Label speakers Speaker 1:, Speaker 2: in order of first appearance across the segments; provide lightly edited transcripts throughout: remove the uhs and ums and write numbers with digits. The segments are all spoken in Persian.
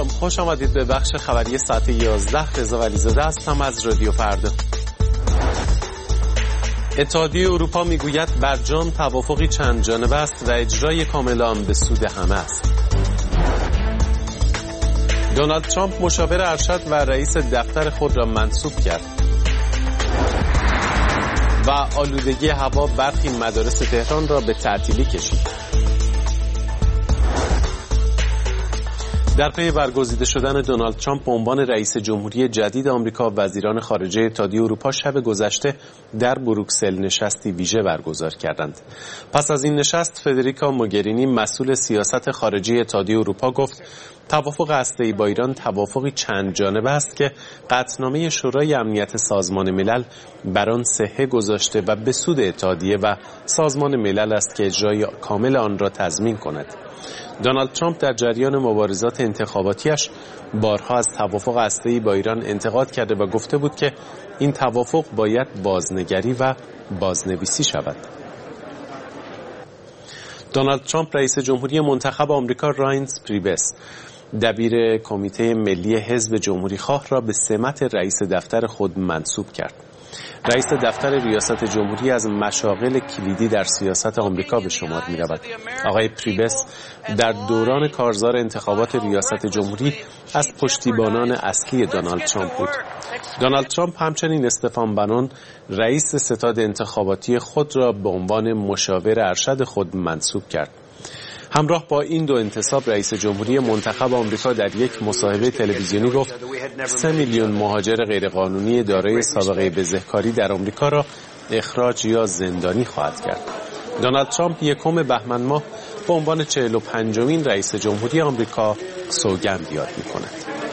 Speaker 1: سلام، خوش آمدید به بخش خبری ساعت 11. رضا ولیزاده هستم از رادیو فردا. اتحادیه اروپا میگوید برجام توافقی چند جانبه است و اجرای کامل آن به سود همه است. دونالد ترامپ مشاور ارشد و رئیس دفتر خود را منصوب کرد. و آلودگی هوا برخی مدارس تهران را به تعطیلی کشید. در پی برگزیده شدن دونالد ترامپ به عنوان رئیس جمهوری جدید آمریکا، وزیران خارجه اتحادیه اروپا شب گذشته در بروکسل نشستی ویژه برگزار کردند. پس از این نشست، فدریکا موگرینی مسئول سیاست خارجی اتحادیه اروپا گفت توافق هسته‌ای با ایران توافقی چند جانبه است که قطعنامه شورای امنیت سازمان ملل بر آن صحه گذاشته و به سود اتحادیه و سازمان ملل است که اجرای کامل آن را تضمین کند. دونالد ترامپ در جریان مبارزات انتخاباتیش بارها از توافق هسته‌ای با ایران انتقاد کرده و گفته بود که این توافق باید بازنگری و بازنویسی شود. دونالد ترامپ رئیس جمهوری منتخب آمریکا راینس پریبس، دبیر کمیته ملی حزب جمهوری خواه را به سمت رئیس دفتر خود منصوب کرد. رئیس دفتر ریاست جمهوری از مشاغل کلیدی در سیاست آمریکا به شمار می رود. آقای پریبس در دوران کارزار انتخابات ریاست جمهوری از پشتیبانان اصلی دونالد ترامپ بود. دونالد ترامپ همچنین استفان بنون، رئیس ستاد انتخاباتی خود را به عنوان مشاور ارشد خود منصوب کرد. همراه با این دو انتصاب، رئیس جمهوری منتخب آمریکا در یک مصاحبه تلویزیونی گفت 3 میلیون مهاجر غیرقانونی دارای سابقه بزهکاری در آمریکا را اخراج یا زندانی خواهد کرد. دونالد ترامپ 1 بهمن ماه به عنوان 45مین رئیس جمهوری آمریکا سوگند یاد می‌کند.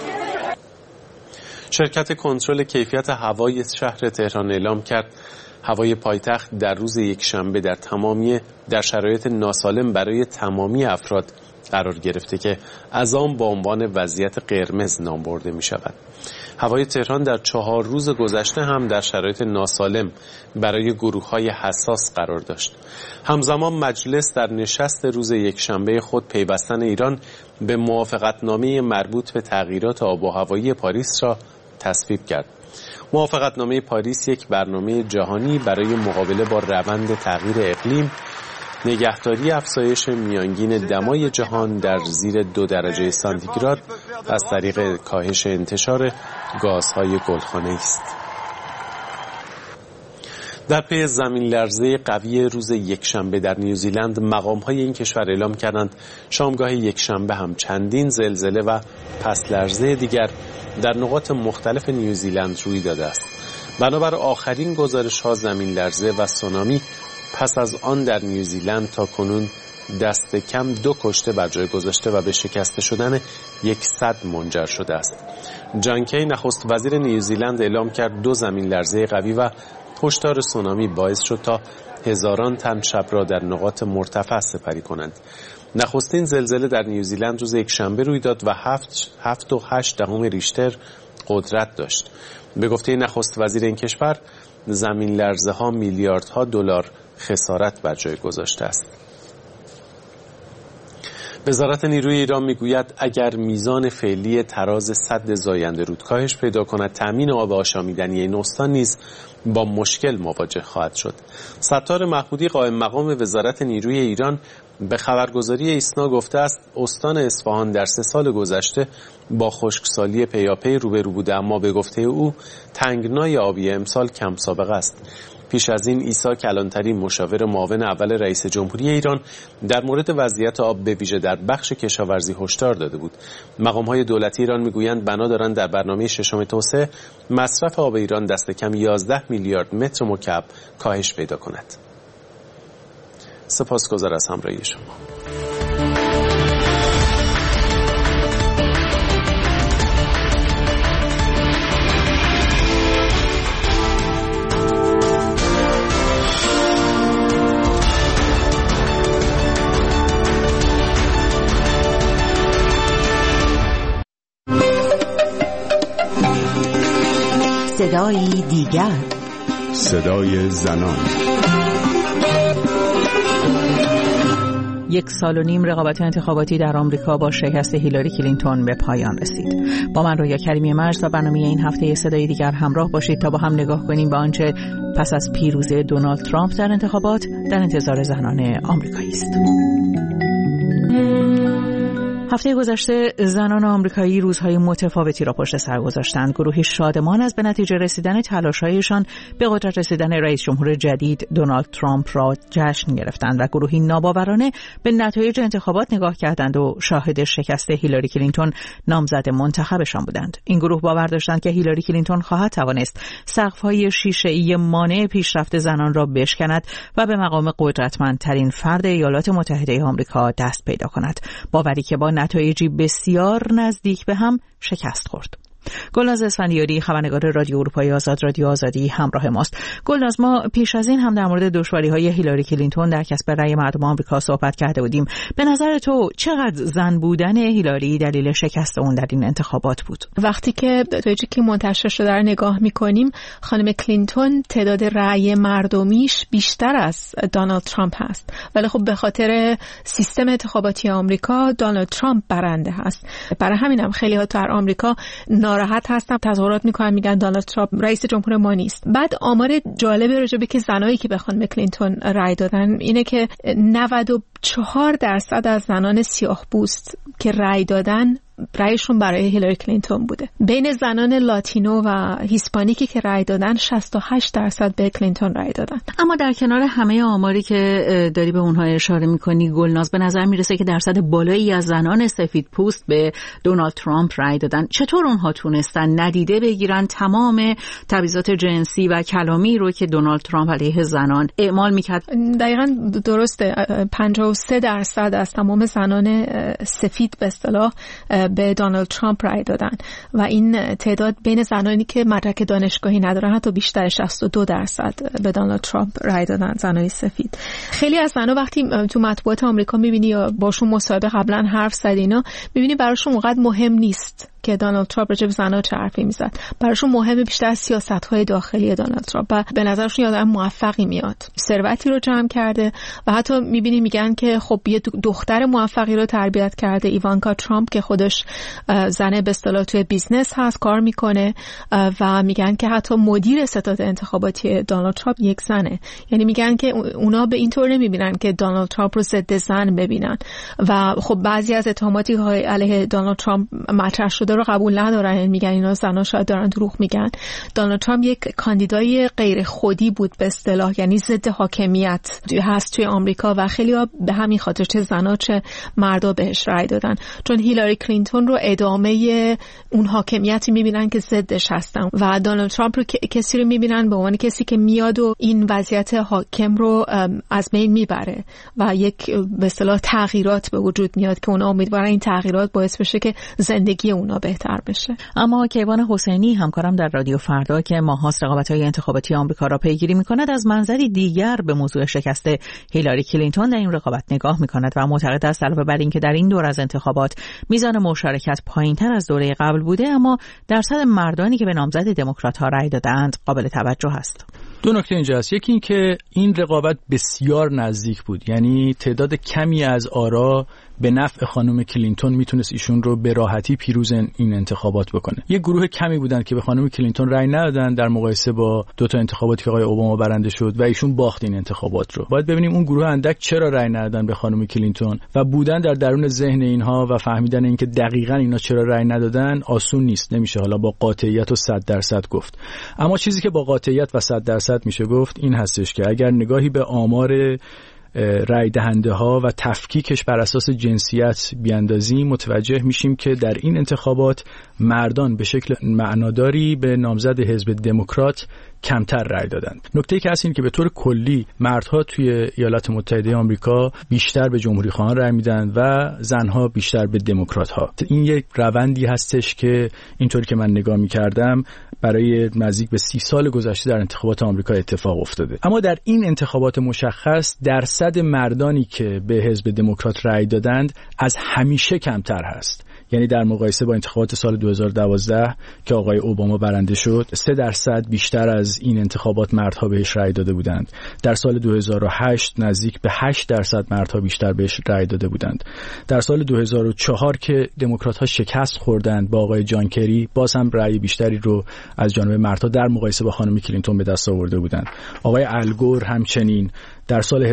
Speaker 1: شرکت کنترل کیفیت هوای شهر تهران اعلام کرد هوای پایتخت در روز یکشنبه در شرایط ناسالم برای تمامی افراد قرار گرفته که از آن با عنوان وضعیت قرمز نام برده می شود. هوای تهران در 4 روز گذشته هم در شرایط ناسالم برای گروه‌های حساس قرار داشت. همزمان مجلس در نشست روز یکشنبه خود پیوستن ایران به موافقتنامه مربوط به تغییرات آب و هوایی پاریس را تصویب کرد. موافقتنامه پاریس یک برنامه جهانی برای مقابله با روند تغییر اقلیم، نگهداری افزایش میانگین دمای جهان در زیر 2 درجه سانتیگراد از طریق کاهش انتشار گازهای گلخانه‌ای است. در پی زمین لرزه قوی روز یکشنبه در نیوزیلند، مقام‌های این کشور اعلام کردند شامگاه یکشنبه هم چندین زلزله و پس لرزه دیگر در نقاط مختلف نیوزیلند روی داده است. بنابر آخرین گزارش‌ها، زمین لرزه و سونامی پس از آن در نیوزیلند تا کنون دست کم 2 کشته بر جای گذاشته و به شکسته شدن 100 منجر شده است. جان کی، نخست وزیر نیوزیلند، اعلام کرد 2 زمین لرزه قوی و هشدار سونامی باعث شد تا هزاران تن شب را در نقاط مرتفع سپری کنند. نخستین زلزله در نیوزیلند روز یکشنبه روی داد و 7.8 ریشتر قدرت داشت. به گفته نخست وزیر این کشور، زمین لرزه ها میلیاردها دلار خسارت بر جای گذاشته است. وزارت نیروی ایران میگوید اگر میزان فعلی تراز سد زاینده رود کاهش پیدا کند، تامین آب آشامیدنی این استان نیز با مشکل مواجه خواهد شد. ستار محمودی، قائم مقام وزارت نیروی ایران، به خبرگزاری ایسنا گفته است استان اصفهان در 3 سال گذشته با خشکسالی پیاپی روبرو بوده، اما به گفته او تنگنای آبی امسال کم سابقه است. پیش از این عیسی کلانتری، مشاور معاون اول رئیس جمهوری ایران، در مورد وضعیت آب به ویژه در بخش کشاورزی هشدار داده بود. مقام‌های دولتی ایران میگویند بنا دارند در برنامه 6 توسعه مصرف آب ایران دست کم 11 میلیارد متر مکعب کاهش پیدا کند. سپاسگزار از همراهی شما.
Speaker 2: صدای دیگر، صدای زنان.
Speaker 3: 1.5 سال رقابت انتخاباتی در آمریکا با شکست هیلاری کلینتون به پایان رسید. با من رویا کریمی مرز و برنامه این هفته صدای دیگر همراه باشید تا با هم نگاه کنیم به آنچه پس از پیروزی دونالد ترامپ در انتخابات در انتظار زنان آمریکایی است. هفته گذشته زنان آمریکایی روزهای متفاوتی را پشت سر گذاشتند. گروهی شادمان از به نتیجه رسیدن تلاش‌هایشان به قدرت رسیدن رئیس جمهور جدید دونالد ترامپ را جشن گرفتند و گروهی ناباورانه به نتایج انتخابات نگاه کردند و شاهد شکست هیلاری کلینتون نامزد منتخبشان بودند. این گروه باور داشتند که هیلاری کلینتون خواهد توانست سقف‌های شیشه‌ای مانع پیشرفت زنان را بشکند و به مقام قدرتمندترین فرد ایالات متحده آمریکا دست پیدا کند. باوری که با نتایجی بسیار نزدیک به هم شکست خورد. گلناز اسفندیاری، خبرنگار رادیو اروپای آزاد، رادیو آزادی همراه ماست. گلناز، ما پیش از این هم در مورد دشواری‌های هیلاری کلینتون در کسب رأی مردم آمریکا صحبت کرده بودیم. به نظر تو چقدر زن بودن هیلاری دلیل شکست اون در این انتخابات بود؟
Speaker 4: وقتی که نتایجی که منتشر شده رو نگاه می‌کنیم، خانم کلینتون تعداد رأی مردمیش بیشتر از دونالد ترامپ هست. ولی خب به خاطر سیستم انتخاباتی آمریکا دونالد ترامپ برنده هست. برای همینم خیلی‌ها در آمریکا ناراحت هستن، تظاهرات میکنن، میگن دونالد ترامپ رئیس جمهور ما نیست. بعد آمار جالبی راجع به که زنایی که به خانم کلینتون رأی دادن اینه که 94% از زنان سیاه‌پوست که رأی دادن رأیشون برای هیلاری کلینتون بوده. بین زنان لاتینو و هیسپانیکی که رأی دادن 68% به کلینتون رأی دادن.
Speaker 3: اما در کنار همه آماری که داری به اونها اشاره میکنی گلناز، به نظر میرسه که درصد بالایی از زنان سفید پوست به دونالد ترامپ رأی دادن. چطور اونها تونستن ندیده بگیرن تمام تبعیضات جنسی و کلامی رو که دونالد ترامپ علیه زنان اعمال میکرد؟
Speaker 4: دقیقاً درسته. 53% از تمام زنان سفید به اصطلاح به دونالد ترامپ رأی دادن و این تعداد بین زنانی که مدرک دانشگاهی ندارن حتی بیشتر، 62% به دونالد ترامپ رأی دادن، زنای سفید. خیلی از زنا وقتی تو مطبوعات آمریکا می‌بینی یا باشون مصاحبه قبلا حرف زد اینا، می‌بینی براشون اونقدر مهم نیست که دونالد ترامپ راجع به زنا چه حرفی میزد. براشون مهمه بیشتر سیاست‌های داخلی دونالد ترامپ و به نظرشون آدم موفقی میاد، ثروتی رو جمع کرده و حتی می‌بینی میگن که خب یه دختر موفقی رو تربیت کرده، ایوانکا ترامپ، که خودش زن به اصطلاح توی بیزنس هست، کار میکنه و میگن که حتی مدیر ستاد انتخاباتی دونالد ترامپ یک زنه. یعنی میگن که اونا به این طور نمیبینن که دونالد ترامپ رو ضد زن ببینن و خب بعضی از اتهاماتی که علیه دونالد ترامپ مطرح شده رو قبول ندارن. میگن اینا زنا شاید دارن دروغ میگن. دونالد ترامپ یک کاندیدای غیر خودی بود به اصطلاح، یعنی ضد حاکمیت هست توی آمریکا و خیلی‌ها به همین خاطر چه زنا چه مردا بهش رأی دادن، چون هیلاری کلینتون رو ادامه اون حاکمیتی میبینن که ضدش هستن و دونالد ترامپ رو کسی رو میبینن به عنوان کسی که میاد و این وضعیت حاکم رو از بین میبره و یک به اصطلاح تغییرات به وجود میاد که اونا امیدوارن این تغییرات باعث بشه که زندگی اونا بهتر بشه.
Speaker 3: اما کیوان حسینی، همکارم در رادیو فردا که ماهاست رقابت‌های انتخاباتی آمریکا را پیگیری میکند، از منظری دیگر به موضوع شکست هیلاری کلینتون در این رقابت نگاه میکند و معتقد است علاوه بر اینکه در این دور از انتخابات میزان مشارکت پایین‌تر از دوره قبل بوده، اما درصد مردانی که به نامزد دموکرات‌ها رأی دادند قابل توجه است.
Speaker 5: دو نکته اینجا هست. یکی این که این رقابت بسیار نزدیک بود، یعنی تعداد کمی از آرا به نفع خانم کلینتون میتونست ایشون رو به راحتی پیروز این انتخابات بکنه. یه گروه کمی بودن که به خانم کلینتون رأی ندادن در مقایسه با دو تا انتخاباتی که آقای اوباما برنده شد و ایشون باخت این انتخابات رو. باید ببینیم اون گروه اندک چرا رأی ندادن به خانم کلینتون و بودن در درون ذهن اینها و فهمیدن اینکه دقیقاً اینا چرا رأی ندادن آسون نیست، نمیشه حالا با قاطعیت و 100% گفت. اما چیزی که با قاطعیت و 100% میشه گفت این هستش که اگر نگاهی به آمار رای دهنده ها و تفکیکش بر اساس جنسیت بیاندازیم، متوجه میشیم که در این انتخابات مردان به شکل معناداری به نامزد حزب دموکرات کمتر رای دادند. نکته که هست این که به طور کلی مردها توی ایالات متحده آمریکا بیشتر به جمهوری خواهان رای میدن و زنها بیشتر به دموکرات ها. این یک روندی هستش که اینطوری که من نگاه میکردم برای نزدیک به 30 سال گذشته در انتخابات آمریکا اتفاق افتاده. اما در این انتخابات مشخص درصد مردانی که به حزب دموکرات رای دادند از همیشه کمتر هست. یعنی در مقایسه با انتخابات سال 2012 که آقای اوباما برنده شد 3% بیشتر از این انتخابات مردها بهش رأی داده بودند. در سال 2008 نزدیک به 8% مردها بیشتر بهش رأی داده بودند. در سال 2004 که دموکرات‌ها شکست خوردند با آقای جان کری باز هم رأی بیشتری رو از جانب مردها در مقایسه با خانم کلینتون به دست آورده بودند. آقای الگور همچنین در سال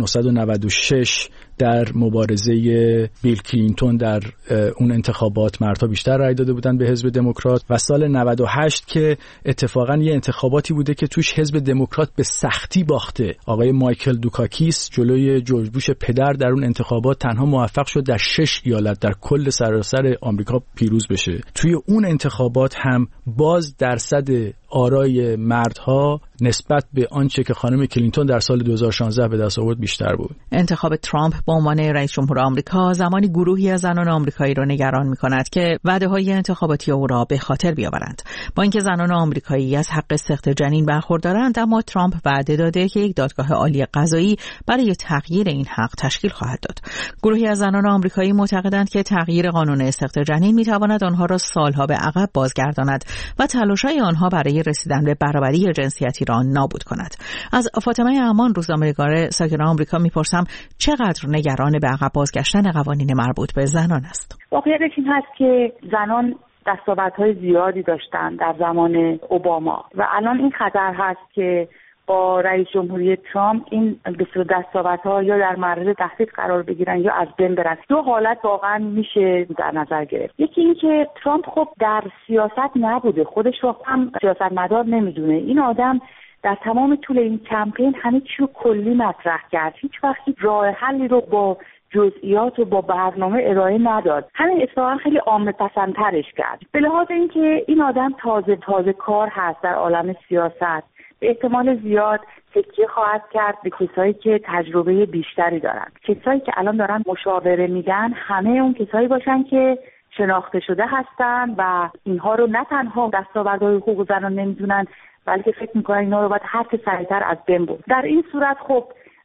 Speaker 5: 1996 در مبارزه بیل کلینتون در اون انتخابات مردها بیشتر رأی داده بودن به حزب دموکرات و سال 98 که اتفاقا یه انتخاباتی بوده که توش حزب دموکرات به سختی باخته. آقای مایکل دوکاکیس جلوی جورج بوش پدر در اون انتخابات تنها موفق شد در 6 ایالت در کل سراسر آمریکا پیروز بشه. توی اون انتخابات هم باز درصد آرای مردها نسبت به آنچه که خانم کلینتون در سال 2016 به دست آورد بیشتر بود.
Speaker 3: انتخاب ترامپ به عنوان رئیس جمهور آمریکا زمانی گروهی از زنان آمریکایی را نگران می‌کند که وعده‌های انتخاباتی او را به خاطر بیاورند. با اینکه زنان آمریکایی از حق سخت جنین برخوردارند، اما ترامپ وعده داده که یک دادگاه عالی قضایی برای تغییر این حق تشکیل خواهد داد. گروهی از زنان آمریکایی معتقدند که تغییر قانون سخت جنین می‌تواند آنها را سالها به عقب بازگرداند و تلاش‌های آنها برای رسیدن به برابری جنسیتی را نابود کند. از فاطمه امان روزنامه‌نگار ساکن آمریکا میپرسم چقدر نگران به عقب بازگشتن قوانین مربوط به زنان است.
Speaker 6: واقعیتش این هست که زنان دستاوردهای زیادی داشتن در زمان اوباما و الان این خطر هست که با رئیس جمهوری ترامپ این دستاوردها یا در معرض تهدید قرار بگیرن یا از بین برن. دو حالت واقعا میشه در نظر گرفت. یکی این که ترامپ خب در سیاست نبوده، خودش رو هم سیاستمدار نمیدونه. این آدم در تمام طول این کمپین همه چی رو کلی مطرح کرد، هیچ وقت راه حلی رو با جزئیات و با برنامه ارائه نداد. همین اتفاقا خیلی عامه پسندترش کرد. به لحاظ اینکه این آدم تازه کار هست در عالم سیاست، به احتمال زیاد تکیه خواهد کرد به کسایی که تجربه بیشتری دارن. کسایی که الان دارن مشاوره میدن همه اون کسایی باشن که شناخته شده هستن و اینها رو نه تنها دستاوردهای حقوق زنان نمیدونن بلکه فکر میکنن اینا رو باید هر چه سریعتر از بین برد. در این صورت خب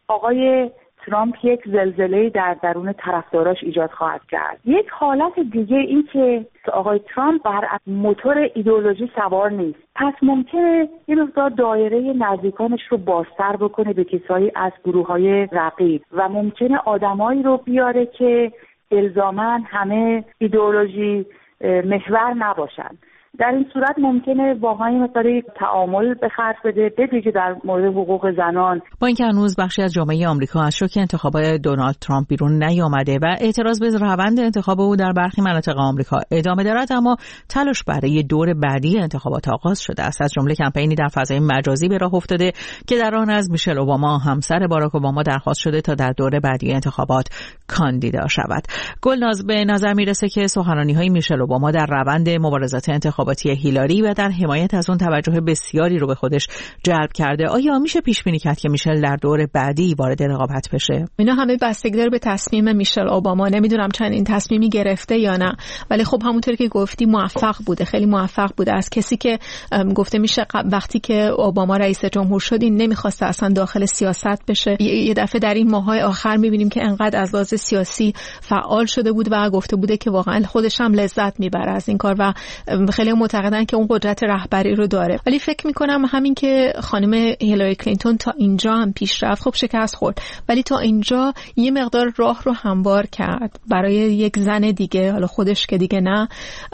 Speaker 6: آقای ترامپ یک زلزله در درون طرفداراش ایجاد خواهد کرد. یک حالت دیگه این که آقای ترامپ بر موتور ایدئولوژی سوار نیست، پس ممکنه یه مقدار دایره نزدیکانش رو بازتر بکنه به کسایی از گروه‌های رقیب و ممکنه آدمایی رو بیاره که الزاماً همه ایدئولوژی محور نباشن. در این صورت ممکنه واقعا مثلا تعامل به خرج بده به ویژه در مورد حقوق زنان.
Speaker 3: با اینکه هنوز بخشی از جامعه آمریکا از شوک انتخابات دونالد ترامپ بیرون نیامده و اعتراض به روند انتخاب او در برخی مناطق آمریکا ادامه دارد، اما تلاش برای دور بعدی انتخابات آغاز شده است. از جمله کمپینی در فضای مجازی به راه افتاده که در آن از میشل اوباما همسر باراک اوباما درخواست شده تا در دور بعدی انتخابات کاندیدا شود. گلناز، به نظر میرسه که سخنرانی‌های میشل اوباما در روند مبارزات انتخاباتی هیلاری و در حمایت از اون توجه بسیاری رو به خودش جلب کرده. آیا میشه پیش بینی کرد که میشل در دور بعدی وارد رقابت بشه؟
Speaker 4: اینا همه بستگی داره به تصمیم میشل اوباما. نمیدونم چند این تصمیمی گرفته یا نه، ولی خب همونطور که گفتی موفق بوده، خیلی موفق بوده. از کسی که گفته میشه وقتی که اوباما رئیس جمهور شد این نمیخواسته اصلا داخل سیاست بشه، یه دفعه در این ماهای آخر میبینیم که انقدر از لحاظ سیاسی فعال شده بود و گفته بوده که واقعا خودش هم لذت میبره از این کار و خیلی معتقدن که اون قدرت رهبری رو داره. ولی فکر میکنم همین که خانم هیلاری کلینتون تا اینجا هم پیش رفت، خب شکست خورد، ولی تا اینجا یه مقدار راه رو هموار کرد برای یک زن دیگه، حالا خودش که دیگه نه،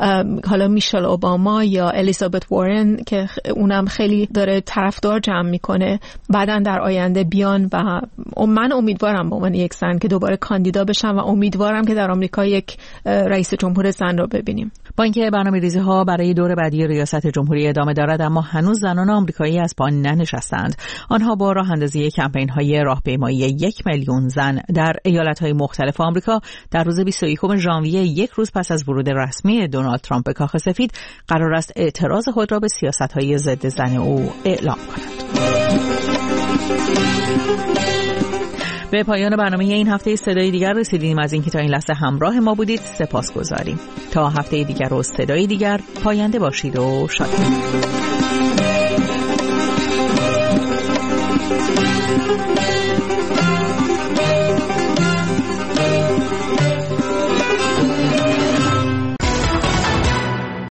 Speaker 4: حالا میشل اوباما یا الیزابت وارن که اونم خیلی داره طرفدار جمع میکنه، بعدن در آینده بیان و من امیدوارم به عنوان یک زن که دوباره کاندیدا بشم و امیدوارم که در آمریکا یک رئیس جمهور زن رو ببینیم.
Speaker 3: با اینکه برنامه‌ریزی‌ها برای دور بعدی ریاست جمهوری ادامه دارد، اما هنوز زنان آمریکایی از پا ننشستند. آنها با راه اندازی کمپین‌های راهپیمایی 1 میلیون زن در ایالت‌های مختلف آمریکا در روز 21 ژانویه، یک روز پس از ورود رسمی دونالد ترامپ به کاخ سفید، قرار است اعتراض خود را به سیاست‌های ضد زن او اعلام کنند. به پایان برنامه این هفته صدای دیگر رسیدیم. از اینکه تا این لحظه همراه ما بودید سپاسگزاریم. تا هفته دیگر و صدای دیگر، پاینده باشید و شاد.